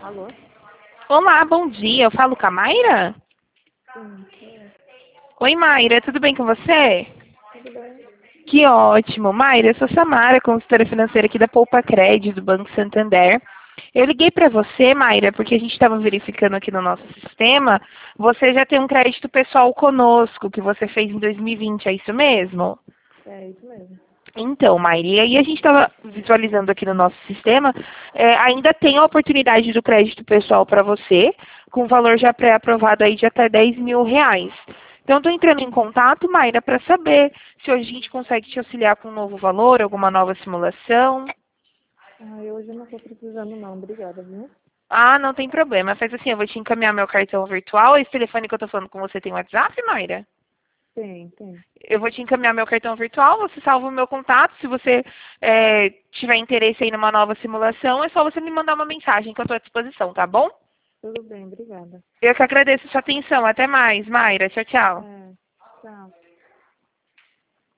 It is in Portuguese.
Alô? Olá, bom dia. Eu falo com a Mayra? Sim, Oi, Mayra, tudo bem com você? tudo bem? Que ótimo. Mayra, eu sou Samara, consultora financeira aqui da Poupa Crédito, do Banco Santander. Eu liguei para você, Mayra, porque a gente estava verificando aqui no nosso sistema. Você já tem um crédito pessoal conosco, que você fez em 2020, é isso mesmo? É isso mesmo. Então, Mairi, aí a gente estava visualizando aqui no nosso sistema, ainda tem a oportunidade do crédito pessoal para você, com valor já pré-aprovado aí de até R$ 10.000. Então, estou entrando em contato, Mayra, para saber se hoje a gente consegue te auxiliar com um novo valor, alguma nova simulação. Ah, eu hoje não estou precisando não, obrigada, viu? Ah, não tem problema. Faz assim, eu vou te encaminhar meu cartão virtual. Esse telefone que eu estou falando com você tem WhatsApp, Mayra? Tem. Eu vou te encaminhar meu cartão virtual, você salva o meu contato. Se você tiver interesse aí numa nova simulação, é só você me mandar uma mensagem que eu estou à disposição, tá bom? Tudo bem, obrigada. Eu que agradeço a sua atenção. Até mais, Mayra. Tchau, tchau. É.